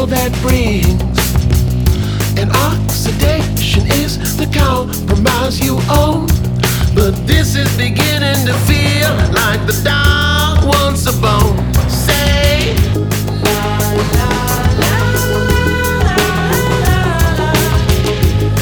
that brings. And oxidation is the compromise you own. But this is beginning to feel like the dawn.